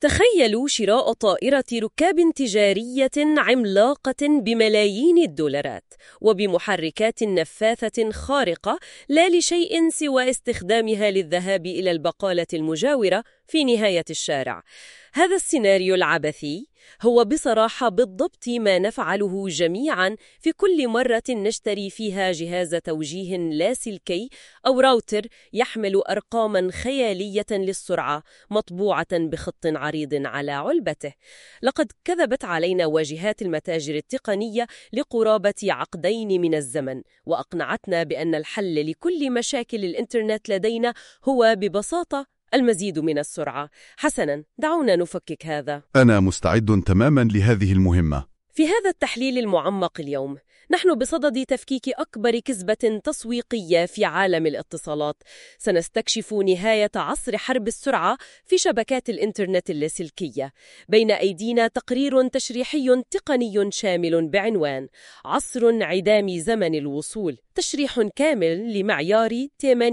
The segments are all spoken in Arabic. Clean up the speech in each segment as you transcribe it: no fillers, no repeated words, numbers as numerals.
تخيلوا شراء طائرة ركاب تجارية عملاقة بملايين الدولارات وبمحركات نفاثة خارقة لا لشيء سوى استخدامها للذهاب إلى البقالة المجاورة في نهاية الشارع. هذا السيناريو العبثي هو بصراحة بالضبط ما نفعله جميعاً في كل مرة نشتري فيها جهاز توجيه لاسلكي أو راوتر يحمل أرقاماً خيالية للسرعة مطبوعة بخط عريض على علبته. لقد كذبت علينا واجهات المتاجر التقنية لقرابة عقدين من الزمن، وأقنعتنا بأن الحل لكل مشاكل الإنترنت لدينا هو ببساطة المزيد من السرعة. حسناً، دعونا نفكك هذا. أنا مستعد تماماً لهذه المهمة. في هذا التحليل المعمق اليوم نحن بصدد تفكيك أكبر كذبة تسويقية في عالم الاتصالات. سنستكشف نهاية عصر حرب السرعة في شبكات الإنترنت اللاسلكية. بين أيدينا تقرير تشريحي تقني شامل بعنوان عصر انعدام زمن الوصول، تشريح كامل لمعيار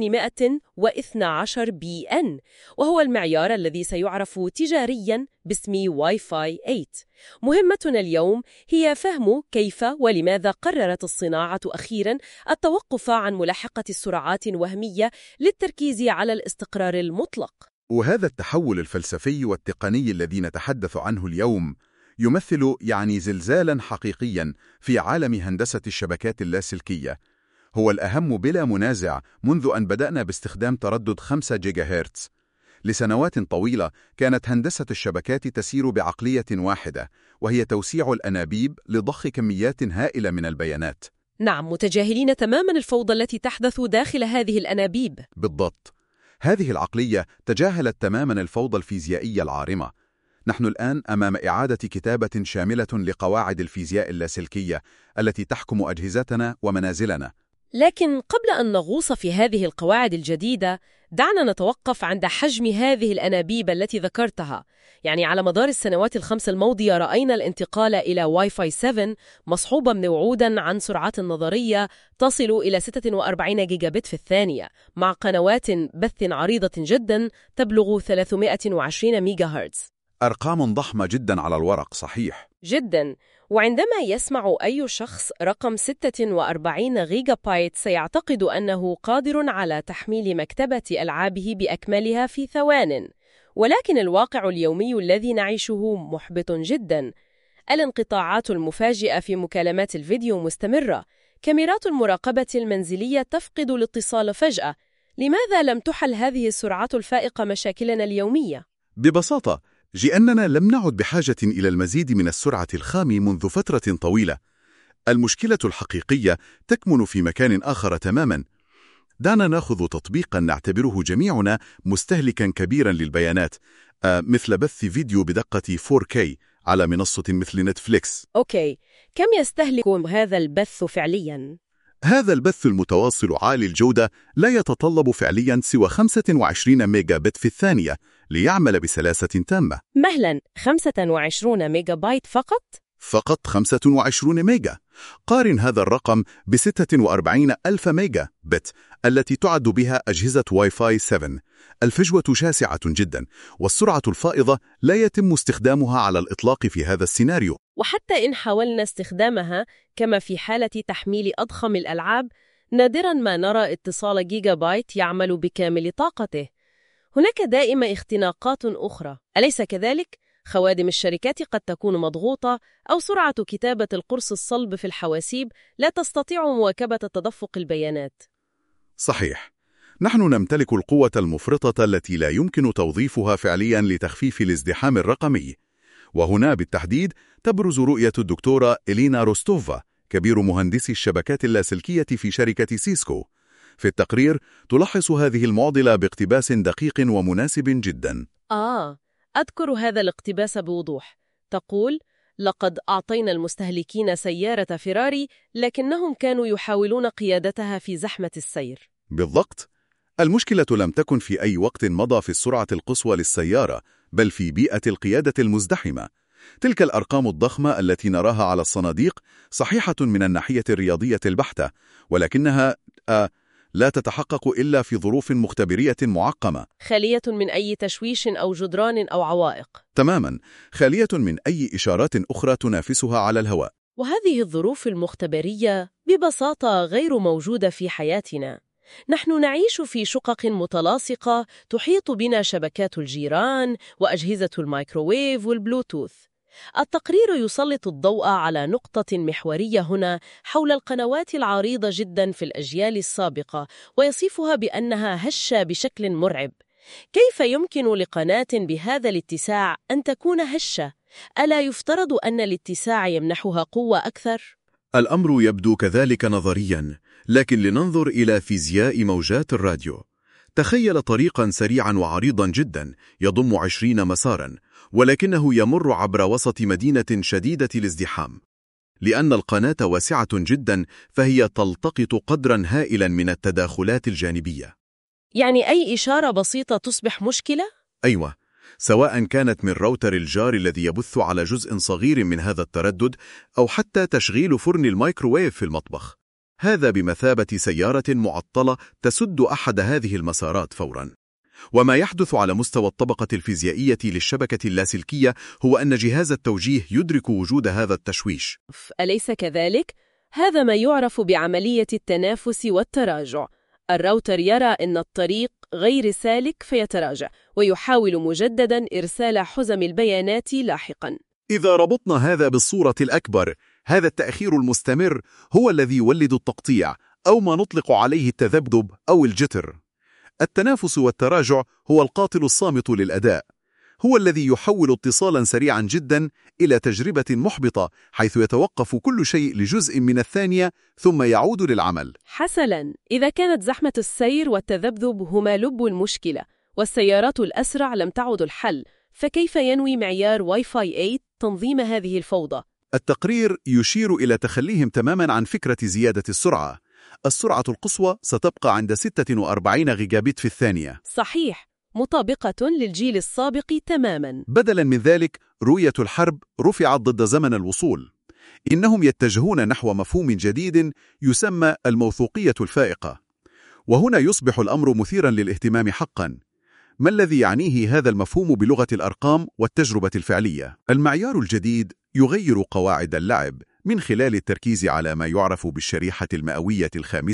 812 BN، وهو المعيار الذي سيعرف تجارياً باسم واي فاي 8. مهمتنا اليوم هي فهم كيف ولماذا قررت الصناعة أخيراً التوقف عن ملاحقة السرعات الوهمية للتركيز على الاستقرار المطلق. وهذا التحول الفلسفي والتقني الذي نتحدث عنه اليوم يمثل زلزالاً حقيقياً في عالم هندسة الشبكات اللاسلكية. هو الأهم بلا منازع منذ أن بدأنا باستخدام تردد 5 جيجا هرتز. لسنوات طويلة كانت هندسة الشبكات تسير بعقلية واحدة، وهي توسيع الأنابيب لضخ كميات هائلة من البيانات. نعم، متجاهلين تماماً الفوضى التي تحدث داخل هذه الأنابيب. بالضبط. هذه العقلية تجاهلت تماماً الفوضى الفيزيائية العارمة. نحن الآن أمام إعادة كتابة شاملة لقواعد الفيزياء اللاسلكية التي تحكم أجهزتنا ومنازلنا. لكن قبل أن نغوص في هذه القواعد الجديدة، دعنا نتوقف عند حجم هذه الأنابيب التي ذكرتها. يعني على مدار السنوات ال5 الماضية رأينا الانتقال إلى واي فاي 7 مصحوبا بوعودا عن سرعات نظرية تصل إلى 46 جيجا بت في الثانية، مع قنوات بث عريضة جدا تبلغ 320 ميجا هرتز. أرقام ضخمة جدا على الورق، صحيح جدا. وعندما يسمع أي شخص رقم 46 غيجا بايت سيعتقد أنه قادر على تحميل مكتبة ألعابه بأكملها في ثوان. ولكن الواقع اليومي الذي نعيشه محبط جدا. الانقطاعات المفاجئة في مكالمات الفيديو مستمرة. كاميرات المراقبة المنزلية تفقد الاتصال فجأة. لماذا لم تحل هذه السرعات الفائقة مشاكلنا اليومية؟ ببساطة لأننا لم نعد بحاجة إلى المزيد من السرعة الخام منذ فترة طويلة. المشكلة الحقيقية تكمن في مكان آخر تماماً. دعنا نأخذ تطبيقاً نعتبره جميعنا مستهلكاً كبيراً للبيانات، مثل بث فيديو بدقة 4K على منصة مثل نتفليكس. أوكي، كم يستهلك هذا البث فعلياً؟ هذا البث المتواصل عالي الجودة لا يتطلب فعلياً سوى 25 ميجا بت في الثانية ليعمل بسلاسة تامة. مهلاً، 25 ميجا بايت فقط؟ فقط 25 ميجا. قارن هذا الرقم ب46 ألف ميجا بت التي تعد بها أجهزة واي فاي 7. الفجوة شاسعة جدا، والسرعة الفائضة لا يتم استخدامها على الإطلاق في هذا السيناريو. وحتى إن حاولنا استخدامها كما في حالة تحميل أضخم الألعاب، نادراً ما نرى اتصال جيجا بايت يعمل بكامل طاقته. هناك دائما اختناقات أخرى، أليس كذلك؟ خوادم الشركات قد تكون مضغوطة، أو سرعة كتابة القرص الصلب في الحواسيب لا تستطيع مواكبة تدفق البيانات. صحيح. نحن نمتلك القوة المفرطة التي لا يمكن توظيفها فعلياً لتخفيف الازدحام الرقمي. وهنا بالتحديد تبرز رؤية الدكتورة إلينا روستوفا، كبير مهندسي الشبكات اللاسلكية في شركة سيسكو. في التقرير تلخص هذه المعضلة باقتباس دقيق ومناسب جدا. أذكر هذا الاقتباس بوضوح. تقول: لقد أعطينا المستهلكين سيارة فيراري، لكنهم كانوا يحاولون قيادتها في زحمة السير. بالضبط. المشكلة لم تكن في أي وقت مضى في السرعة القصوى للسيارة، بل في بيئة القيادة المزدحمة. تلك الأرقام الضخمة التي نراها على الصناديق صحيحة من الناحية الرياضية البحتة، ولكنها لا تتحقق إلا في ظروف مختبرية معقمة. خالية من أي تشويش أو جدران أو عوائق. تماما، خالية من أي إشارات أخرى تنافسها على الهواء. وهذه الظروف المختبرية ببساطة غير موجودة في حياتنا. نحن نعيش في شقق متلاصقة تحيط بنا شبكات الجيران وأجهزة الميكروويف والبلوتوث. التقرير يسلط الضوء على نقطة محورية هنا حول القنوات العريضة جدا في الأجيال السابقة، ويصفها بأنها هشة بشكل مرعب. كيف يمكن لقناة بهذا الاتساع أن تكون هشة؟ ألا يفترض أن الاتساع يمنحها قوة أكثر؟ الأمر يبدو كذلك نظرياً، لكن لننظر إلى فيزياء موجات الراديو. تخيل طريقاً سريعاً وعريضاً جداً يضم 20 مساراً، ولكنه يمر عبر وسط مدينة شديدة الازدحام. لأن القناة واسعة جداً، فهي تلتقط قدراً هائلاً من التداخلات الجانبية. يعني أي إشارة بسيطة تصبح مشكلة؟ أيوة، سواء كانت من راوتر الجار الذي يبث على جزء صغير من هذا التردد، أو حتى تشغيل فرن الميكروويف في المطبخ. هذا بمثابة سيارة معطلة تسد أحد هذه المسارات فوراً. وما يحدث على مستوى الطبقة الفيزيائية للشبكة اللاسلكية هو أن جهاز التوجيه يدرك وجود هذا التشويش. أليس كذلك؟ هذا ما يعرف بعملية التنافس والتراجع. الراوتر يرى أن الطريق غير سالك فيتراجع، ويحاول مجدداً إرسال حزم البيانات لاحقاً. إذا ربطنا هذا بالصورة الأكبر، هذا التأخير المستمر هو الذي يولد التقطيع، أو ما نطلق عليه التذبذب أو الجتر. التنافس والتراجع هو القاتل الصامت للأداء، هو الذي يحول اتصالاً سريعاً جداً إلى تجربة محبطة، حيث يتوقف كل شيء لجزء من الثانية ثم يعود للعمل. حسناً، إذا كانت زحمة السير والتذبذب هما لب المشكلة، والسيارات الأسرع لم تعد الحل، فكيف ينوي معيار واي فاي 8 تنظيم هذه الفوضى؟ التقرير يشير إلى تخليهم تماماً عن فكرة زيادة السرعة. السرعة القصوى ستبقى عند 46 غيجابيت في الثانية. صحيح، مطابقة للجيل السابق تماماً. بدلاً من ذلك، رؤية الحرب رفعت ضد زمن الوصول. إنهم يتجهون نحو مفهوم جديد يسمى الموثوقية الفائقة. وهنا يصبح الأمر مثيراً للاهتمام حقاً. ما الذي يعنيه هذا المفهوم بلغة الأرقام والتجربة الفعلية؟ المعيار الجديد يغير قواعد اللعب من خلال التركيز على ما يعرف بالشريحة المئوية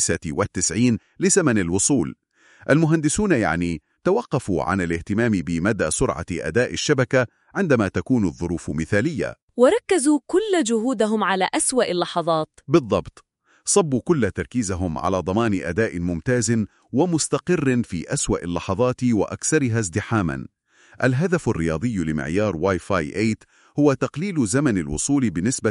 95 لزمن الوصول. المهندسون توقفوا عن الاهتمام بمدى سرعة أداء الشبكة عندما تكون الظروف مثالية، وركزوا كل جهودهم على أسوأ اللحظات. بالضبط، صبوا كل تركيزهم على ضمان أداء ممتاز ومستقر في أسوأ اللحظات وأكثرها ازدحاماً. الهدف الرياضي لمعيار واي فاي 8 هو تقليل زمن الوصول بنسبة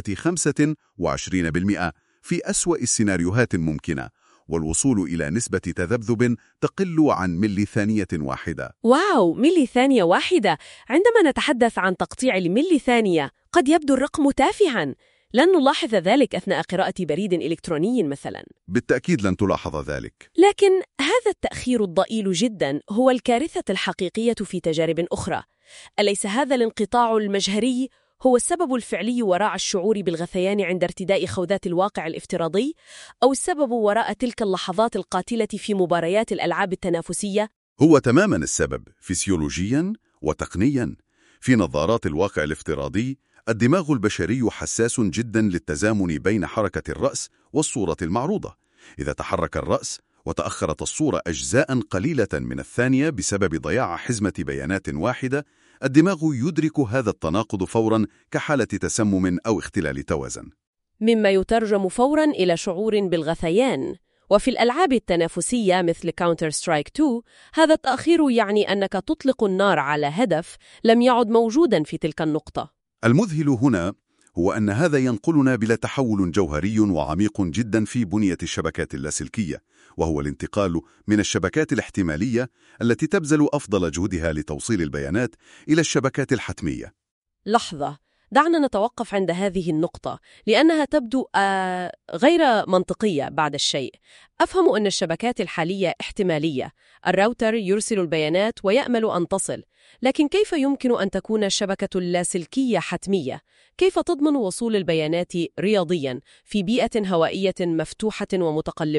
25% في أسوأ السيناريوهات الممكنة، والوصول إلى نسبة تذبذب تقل عن ملي ثانية واحدة. واو، ملي ثانية واحدة! عندما نتحدث عن تقطيع الملي ثانية قد يبدو الرقم تافها. لن نلاحظ ذلك أثناء قراءة بريد إلكتروني مثلا. بالتأكيد لن تلاحظ ذلك. لكن هذا التأخير الضئيل جدا هو الكارثة الحقيقية في تجارب أخرى. أليس هذا الانقطاع المجهري هو السبب الفعلي وراء الشعور بالغثيان عند ارتداء خوذات الواقع الافتراضي؟ أو السبب وراء تلك اللحظات القاتلة في مباريات الألعاب التنافسية؟ هو تماما السبب، فسيولوجيا وتقنيا. في نظارات الواقع الافتراضي، الدماغ البشري حساس جدا للتزامن بين حركة الرأس والصورة المعروضة. إذا تحرك الرأس وتأخرت الصورة أجزاء قليلة من الثانية بسبب ضياع حزمة بيانات واحدة، الدماغ يدرك هذا التناقض فوراً كحالة تسمم أو اختلال توازن، مما يترجم فوراً إلى شعور بالغثيان. وفي الألعاب التنافسية مثل كاونتر سترايك 2، هذا التأخير يعني أنك تطلق النار على هدف لم يعد موجوداً في تلك النقطة. المذهل هنا هو أن هذا ينقلنا بلا تحول جوهري وعميق جدا في بنية الشبكات اللاسلكية، وهو الانتقال من الشبكات الاحتمالية التي تبذل أفضل جهدها لتوصيل البيانات إلى الشبكات الحتمية. لحظة، دعنا نتوقف عند هذه النقطة لأنها تبدو غير منطقية بعد الشيء. أفهم أن الشبكات الحالية احتمالية، الراوتر يرسل البيانات ويأمل أن تصل، لكن كيف يمكن أن تكون الشبكة اللاسلكية حتمية؟ كيف تضمن وصول البيانات رياضياً في بيئة هوائية مفتوحة ومتقلبة؟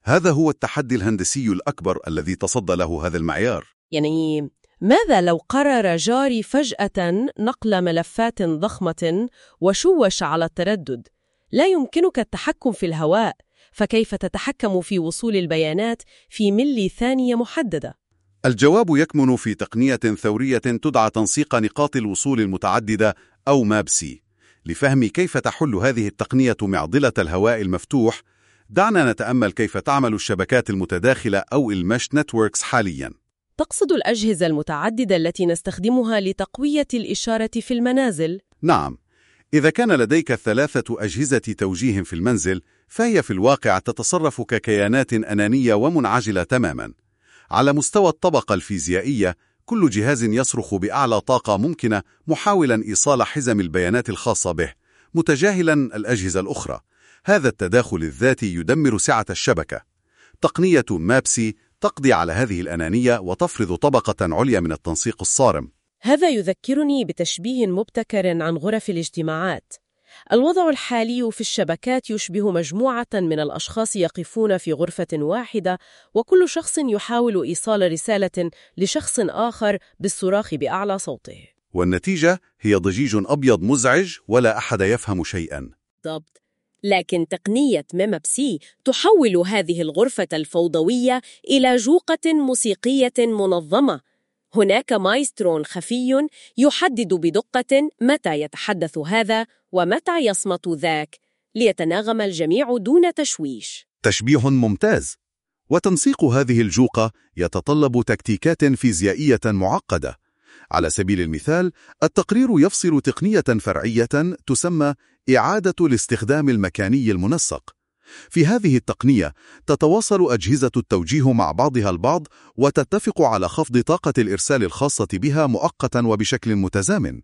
هذا هو التحدي الهندسي الأكبر الذي تصدى له هذا المعيار. يعني ماذا لو قرر جاري فجأة نقل ملفات ضخمة وشوش على التردد؟ لا يمكنك التحكم في الهواء، فكيف تتحكم في وصول البيانات في ملي ثانية محددة؟ الجواب يكمن في تقنية ثورية تدعى تنسيق نقاط الوصول المتعددة أو مابسي. لفهم كيف تحل هذه التقنية معضلة الهواء المفتوح، دعنا نتأمل كيف تعمل الشبكات المتداخلة أو المش نتوركس حالياً. تقصد الأجهزة المتعددة التي نستخدمها لتقوية الإشارة في المنازل؟ نعم، إذا كان لديك 3 أجهزة توجيه في المنزل، فهي في الواقع تتصرف ككيانات أنانية ومنعزلة تماماً. على مستوى الطبقة الفيزيائية، كل جهاز يصرخ بأعلى طاقة ممكنة محاولاً إيصال حزم البيانات الخاصة به، متجاهلاً الأجهزة الأخرى. هذا التداخل الذاتي يدمر سعة الشبكة. تقنية مابسي تقضي على هذه الأنانية وتفرض طبقة عليا من التنسيق الصارم. هذا يذكرني بتشبيه مبتكر عن غرف الاجتماعات. الوضع الحالي في الشبكات يشبه مجموعة من الأشخاص يقفون في غرفة واحدة، وكل شخص يحاول إيصال رسالة لشخص آخر بالصراخ بأعلى صوته. والنتيجة هي ضجيج أبيض مزعج ولا أحد يفهم شيئاً. بالضبط. لكن تقنية مابسي تحول هذه الغرفة الفوضوية إلى جوقة موسيقية منظمة. هناك مايسترون خفي يحدد بدقة متى يتحدث هذا ومتى يصمت ذاك، ليتناغم الجميع دون تشويش. تشبيه ممتاز. وتنسيق هذه الجوقة يتطلب تكتيكات فيزيائية معقدة. على سبيل المثال، التقرير يفصل تقنية فرعية تسمى إعادة الاستخدام المكاني المنسق. في هذه التقنية تتواصل أجهزة التوجيه مع بعضها البعض وتتفق على خفض طاقة الإرسال الخاصة بها مؤقتا وبشكل متزامن.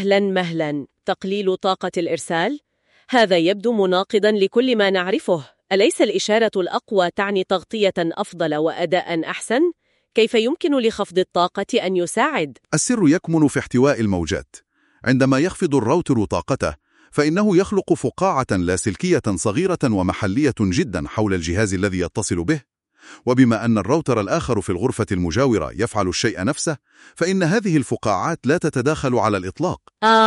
مهلا، تقليل طاقة الإرسال؟ هذا يبدو مناقضا لكل ما نعرفه. أليس الإشارة الأقوى تعني تغطية أفضل وأداء أحسن؟ كيف يمكن لخفض الطاقة أن يساعد؟ السر يكمن في احتواء الموجات. عندما يخفض الراوتر طاقته، فإنه يخلق فقاعة لاسلكية صغيرة ومحلية جدا حول الجهاز الذي يتصل به. وبما أن الراوتر الآخر في الغرفة المجاورة يفعل الشيء نفسه، فإن هذه الفقاعات لا تتداخل على الإطلاق.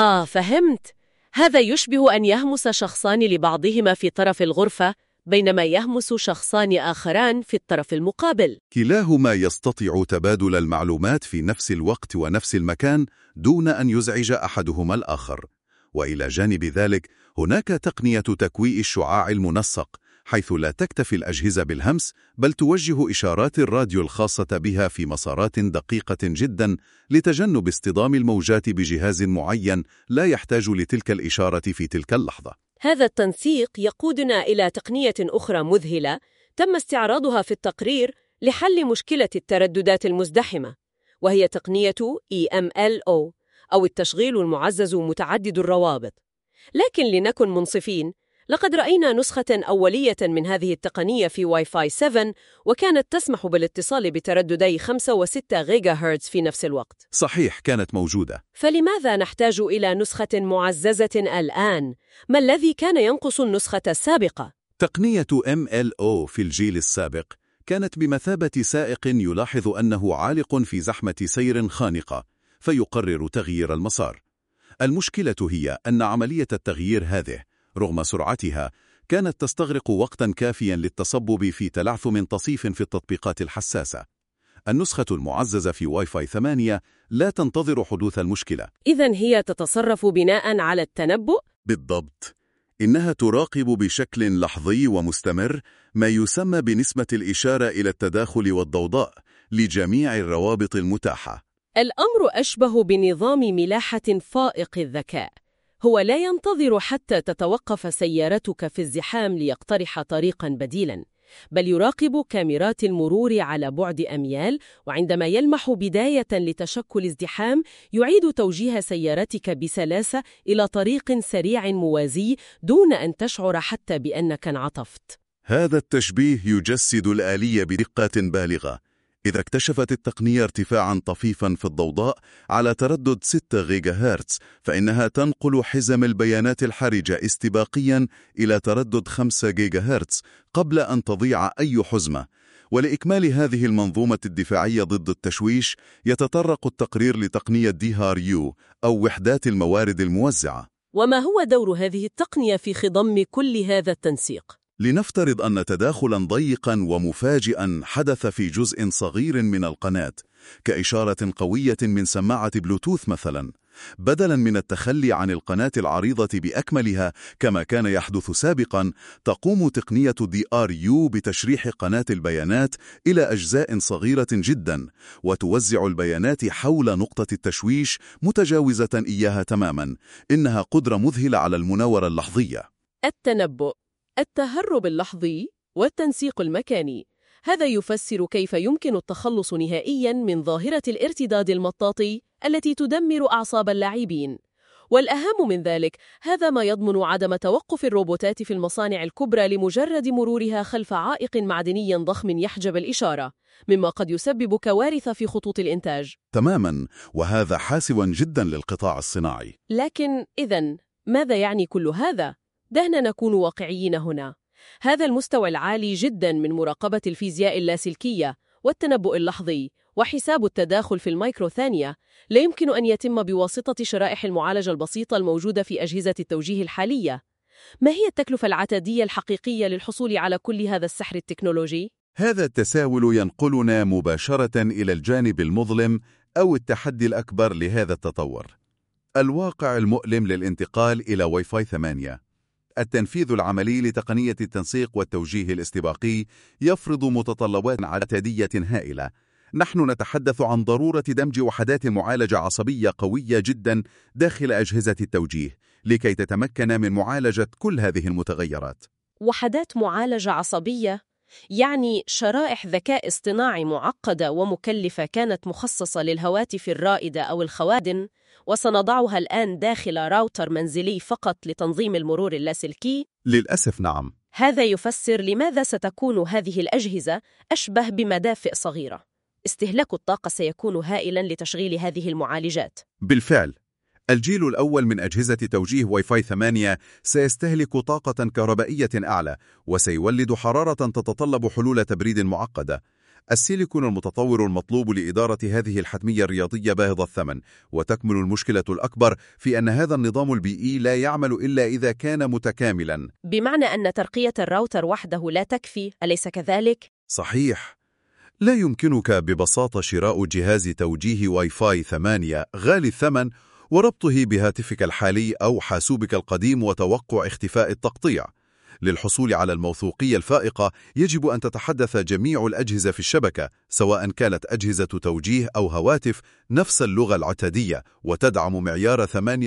فهمت. هذا يشبه أن يهمس شخصان لبعضهما في طرف الغرفة، بينما يهمس شخصان آخران في الطرف المقابل. كلاهما يستطيع تبادل المعلومات في نفس الوقت ونفس المكان دون أن يزعج أحدهما الآخر. وإلى جانب ذلك، هناك تقنية تكويء الشعاع المنسق، حيث لا تكتفي الأجهزة بالهمس، بل توجه إشارات الراديو الخاصة بها في مسارات دقيقة جدا لتجنب اصطدام الموجات بجهاز معين لا يحتاج لتلك الإشارة في تلك اللحظة. هذا التنسيق يقودنا إلى تقنية أخرى مذهلة تم استعراضها في التقرير لحل مشكلة الترددات المزدحمة، وهي تقنية EMLO أو التشغيل المعزز متعدد الروابط. لكن لنكن منصفين، لقد رأينا نسخة أولية من هذه التقنية في واي فاي 7، وكانت تسمح بالاتصال بترددي 5 و6 غيجا هرتز في نفس الوقت. صحيح، كانت موجودة. فلماذا نحتاج إلى نسخة معززة الآن؟ ما الذي كان ينقص النسخة السابقة؟ تقنية MLO في الجيل السابق كانت بمثابة سائق يلاحظ أنه عالق في زحمة سير خانقة، فيقرر تغيير المسار. المشكلة هي أن عملية التغيير هذه، رغم سرعتها، كانت تستغرق وقتا كافيا للتصبب في تلعثم طصيف في التطبيقات الحساسة. النسخة المعززة في واي فاي 8 لا تنتظر حدوث المشكلة. إذن هي تتصرف بناء على التنبؤ؟ بالضبط. إنها تراقب بشكل لحظي ومستمر ما يسمى بنسبة الإشارة إلى التداخل والضوضاء لجميع الروابط المتاحة. الأمر أشبه بنظام ملاحة فائق الذكاء. هو لا ينتظر حتى تتوقف سيارتك في الزحام ليقترح طريقاً بديلاً، بل يراقب كاميرات المرور على بعد أميال، وعندما يلمح بداية لتشكل ازدحام يعيد توجيه سيارتك بسلاسة إلى طريق سريع موازي دون أن تشعر حتى بأنك انعطفت. هذا التشبيه يجسد الآلية بدقة بالغة. إذا اكتشفت التقنية ارتفاعاً طفيفاً في الضوضاء على تردد 6 غيجا هرتز، فإنها تنقل حزم البيانات الحرجة استباقياً إلى تردد 5 غيجا هرتز قبل أن تضيع أي حزمة. ولإكمال هذه المنظومة الدفاعية ضد التشويش، يتطرق التقرير لتقنية DRU أو وحدات الموارد الموزعة. وما هو دور هذه التقنية في خضم كل هذا التنسيق؟ لنفترض أن تداخلاً ضيقاً ومفاجئاً حدث في جزء صغير من القناة، كإشارة قوية من سماعة بلوتوث مثلاً. بدلاً من التخلي عن القناة العريضة بأكملها كما كان يحدث سابقاً، تقوم تقنية DRU بتشريح قناة البيانات إلى أجزاء صغيرة جداً، وتوزع البيانات حول نقطة التشويش متجاوزة إياها تماماً. إنها قدرة مذهلة على المناورة اللحظية. التنبؤ، التهرب اللحظي والتنسيق المكاني. هذا يفسر كيف يمكن التخلص نهائياً من ظاهرة الارتداد المطاطي التي تدمر أعصاب اللاعبين. والأهم من ذلك، هذا ما يضمن عدم توقف الروبوتات في المصانع الكبرى لمجرد مرورها خلف عائق معدني ضخم يحجب الإشارة، مما قد يسبب كوارث في خطوط الإنتاج. تماماً، وهذا حاسم جداً للقطاع الصناعي. لكن إذن ماذا يعني كل هذا؟ دعنا نكون واقعيين هنا. هذا المستوى العالي جداً من مراقبة الفيزياء اللاسلكية والتنبؤ اللحظي وحساب التداخل في المايكرو ثانية لا يمكن أن يتم بواسطة شرائح المعالجة البسيطة الموجودة في أجهزة التوجيه الحالية. ما هي التكلفة العتادية الحقيقية للحصول على كل هذا السحر التكنولوجي؟ هذا التساؤل ينقلنا مباشرة إلى الجانب المظلم أو التحدي الأكبر لهذا التطور، الواقع المؤلم للانتقال إلى واي فاي 8. التنفيذ العملي لتقنية التنسيق والتوجيه الاستباقي يفرض متطلبات عتادية هائلة. نحن نتحدث عن ضرورة دمج وحدات معالجة عصبية قوية جدا داخل أجهزة التوجيه لكي تتمكن من معالجة كل هذه المتغيرات. وحدات معالجة عصبية، يعني شرائح ذكاء اصطناعي معقدة ومكلفة كانت مخصصة للهواتف الرائدة أو الخوادم، وسنضعها الآن داخل راوتر منزلي فقط لتنظيم المرور اللاسلكي؟ للأسف نعم. هذا يفسر لماذا ستكون هذه الأجهزة أشبه بمدافئ صغيرة. استهلاك الطاقة سيكون هائلاً لتشغيل هذه المعالجات. بالفعل، الجيل الأول من أجهزة توجيه واي فاي 8 سيستهلك طاقة كهربائية أعلى، وسيولد حرارة تتطلب حلول تبريد معقدة. السيليكون المتطور المطلوب لإدارة هذه الحتمية الرياضية باهظ الثمن، وتكمن المشكلة الأكبر في أن هذا النظام البيئي لا يعمل إلا إذا كان متكاملاً. بمعنى أن ترقية الراوتر وحده لا تكفي، أليس كذلك؟ صحيح. لا يمكنك ببساطة شراء جهاز توجيه واي فاي 8 غالي الثمن وربطه بهاتفك الحالي أو حاسوبك القديم وتوقع اختفاء التقطيع. للحصول على الموثوقية الفائقة يجب أن تتحدث جميع الأجهزة في الشبكة، سواء كانت أجهزة توجيه أو هواتف، نفس اللغة العتادية وتدعم معيار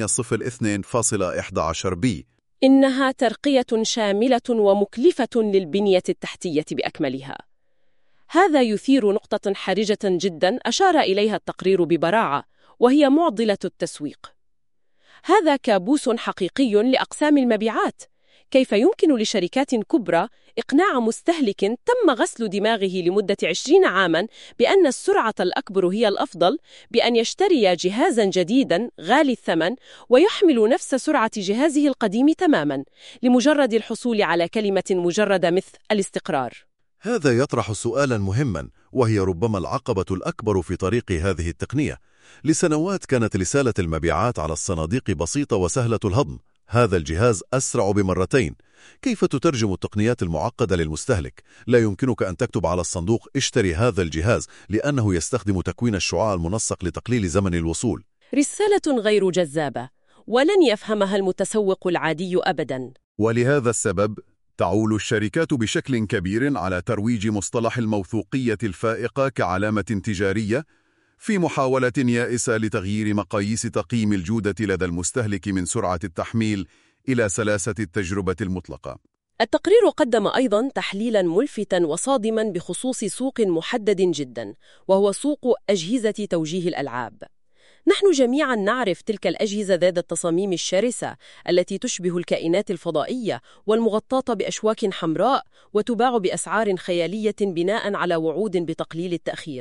802.11b. إنها ترقية شاملة ومكلفة للبنية التحتية بأكملها. هذا يثير نقطة حرجة جدا أشار إليها التقرير ببراعة، وهي معضلة التسويق. هذا كابوس حقيقي لأقسام المبيعات. كيف يمكن لشركات كبرى إقناع مستهلك تم غسل دماغه لمدة 20 عاماً بأن السرعة الأكبر هي الأفضل بأن يشتري جهازاً جديداً غالي الثمن ويحمل نفس سرعة جهازه القديم تماماً لمجرد الحصول على كلمة مجردة مثل الاستقرار؟ هذا يطرح سؤالاً مهماً، وهي ربما العقبة الأكبر في طريق هذه التقنية. لسنوات كانت رسالة المبيعات على الصناديق بسيطة وسهلة الهضم: هذا الجهاز أسرع ب2. كيف تترجم التقنيات المعقدة للمستهلك؟ لا يمكنك أن تكتب على الصندوق اشتري هذا الجهاز لأنه يستخدم تكوين الشعاع المنسق لتقليل زمن الوصول. رسالة غير جذابة، ولن يفهمها المتسوق العادي أبداً. ولهذا السبب تعول الشركات بشكل كبير على ترويج مصطلح الموثوقية الفائقة كعلامة تجارية، في محاولة يائسة لتغيير مقاييس تقييم الجودة لدى المستهلك من سرعة التحميل إلى سلاسة التجربة المطلقة. التقرير قدم أيضاً تحليلاً ملفتاً وصادماً بخصوص سوق محدد جداً، وهو سوق أجهزة توجيه الألعاب. نحن جميعاً نعرف تلك الأجهزة ذات التصاميم الشرسة التي تشبه الكائنات الفضائية والمغطاة بأشواك حمراء، وتباع بأسعار خيالية بناءً على وعود بتقليل التأخير.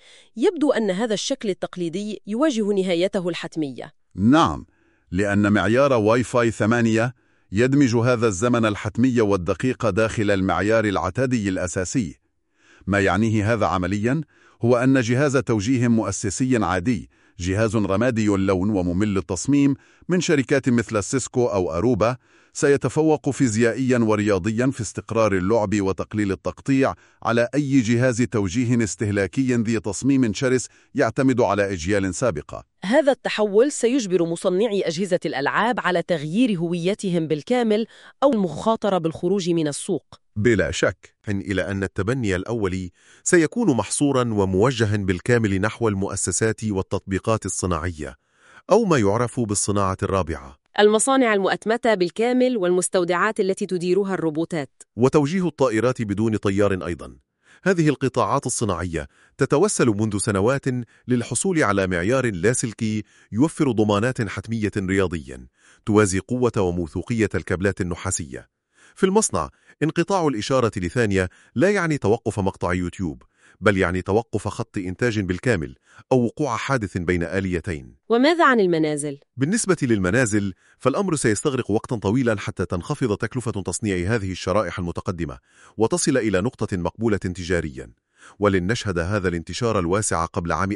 يبدو أن هذا الشكل التقليدي يواجه نهايته الحتمية. نعم، لأن معيار واي فاي 8 يدمج هذا الزمن الحتمي والدقيق داخل المعيار العتادي الأساسي. ما يعنيه هذا عملياً هو أن جهاز توجيه مؤسسي عادي، جهاز رمادي اللون وممل التصميم من شركات مثل سيسكو أو أروبا، سيتفوق فيزيائياً ورياضياً في استقرار اللعب وتقليل التقطيع على أي جهاز توجيه استهلاكي ذي تصميم شرس يعتمد على أجيال سابقة. هذا التحول سيجبر مصنعي أجهزة الألعاب على تغيير هويتهم بالكامل أو المخاطرة بالخروج من السوق. بلا شك. إلى أن التبني الأولي سيكون محصوراً وموجهاً بالكامل نحو المؤسسات والتطبيقات الصناعية، أو ما يعرف بالصناعة الرابعة، المصانع المؤتمتة بالكامل والمستودعات التي تديرها الروبوتات، وتوجيه الطائرات بدون طيار أيضاً. هذه القطاعات الصناعية تتوسل منذ سنوات للحصول على معيار لاسلكي يوفر ضمانات حتمية رياضياً توازي قوة وموثوقية الكابلات النحاسية. في المصنع، انقطاع الإشارة لثانية لا يعني توقف مقطع يوتيوب، بل يعني توقف خط إنتاج بالكامل أو وقوع حادث بين آليتين. وماذا عن المنازل؟ بالنسبة للمنازل، فالأمر سيستغرق وقتا طويلا حتى تنخفض تكلفة تصنيع هذه الشرائح المتقدمة وتصل إلى نقطة مقبولة تجاريا، ولن نشهد هذا الانتشار الواسع قبل عام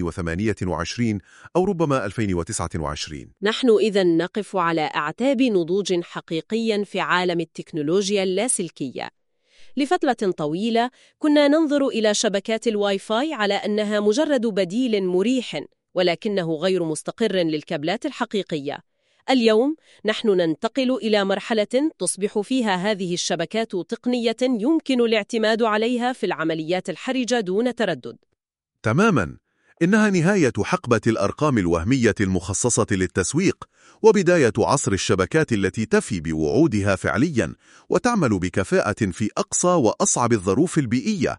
2028 أو ربما 2029. نحن إذن نقف على أعتاب نضوج حقيقي في عالم التكنولوجيا اللاسلكية. لفترة طويلة كنا ننظر إلى شبكات الواي فاي على أنها مجرد بديل مريح، ولكنه غير مستقر للكابلات الحقيقية. اليوم نحن ننتقل إلى مرحلة تصبح فيها هذه الشبكات تقنية يمكن الاعتماد عليها في العمليات الحرجة دون تردد. تماماً، إنها نهاية حقبة الأرقام الوهمية المخصصة للتسويق، وبداية عصر الشبكات التي تفي بوعودها فعلياً وتعمل بكفاءة في أقصى وأصعب الظروف البيئية.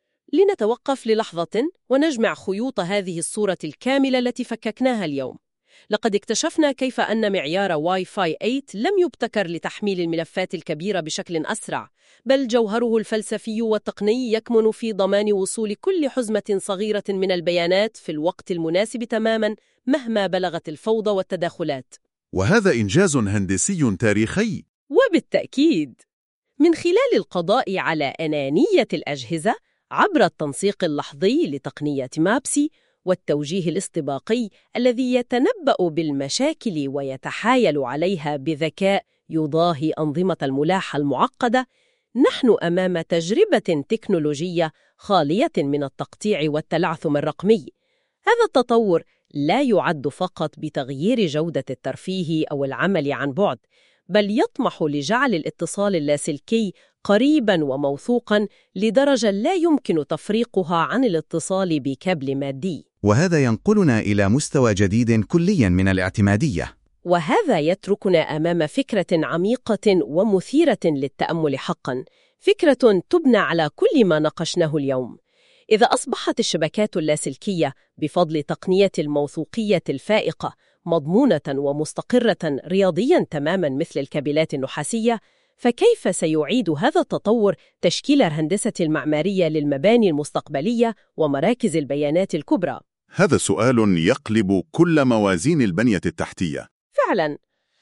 لنتوقف للحظة ونجمع خيوط هذه الصورة الكاملة التي فككناها اليوم. لقد اكتشفنا كيف أن معيار واي فاي 8 لم يبتكر لتحميل الملفات الكبيرة بشكل أسرع، بل جوهره الفلسفي والتقني يكمن في ضمان وصول كل حزمة صغيرة من البيانات في الوقت المناسب تماماً مهما بلغت الفوضى والتداخلات. وهذا إنجاز هندسي تاريخي. وبالتأكيد، من خلال القضاء على أنانية الأجهزة عبر التنسيق اللحظي لتقنية مابسي والتوجيه الاستباقي الذي يتنبأ بالمشاكل ويتحايل عليها بذكاء يضاهي أنظمة الملاحة المعقدة، نحن أمام تجربة تكنولوجية خالية من التقطيع والتلعثم الرقمي. هذا التطور لا يعد فقط بتغيير جودة الترفيه أو العمل عن بعد، بل يطمح لجعل الاتصال اللاسلكي قريباً وموثوقاً لدرجة لا يمكن تفريقها عن الاتصال بكابل مادي. وهذا ينقلنا إلى مستوى جديد كلياً من الاعتمادية. وهذا يتركنا أمام فكرة عميقة ومثيرة للتأمل حقاً، فكرة تبنى على كل ما ناقشناه اليوم. إذا أصبحت الشبكات اللاسلكية بفضل تقنية الموثوقية الفائقة مضمونة ومستقرة رياضياً تماماً مثل الكابلات النحاسية، فكيف سيعيد هذا التطور تشكيل الهندسة المعمارية للمباني المستقبلية ومراكز البيانات الكبرى؟ هذا سؤال يقلب كل موازين البنية التحتية. فعلاً،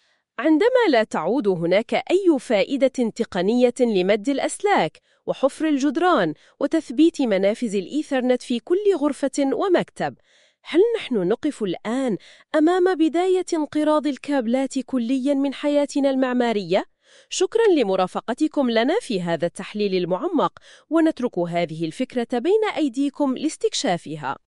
عندما لا تعود هناك أي فائدة تقنية لمد الأسلاك وحفر الجدران وتثبيت منافذ الإيثرنت في كل غرفة ومكتب، هل نحن نقف الآن أمام بداية انقراض الكابلات كلياً من حياتنا المعمارية؟ شكراً لمرافقتكم لنا في هذا التحليل المعمق، ونترك هذه الفكرة بين أيديكم لاستكشافها.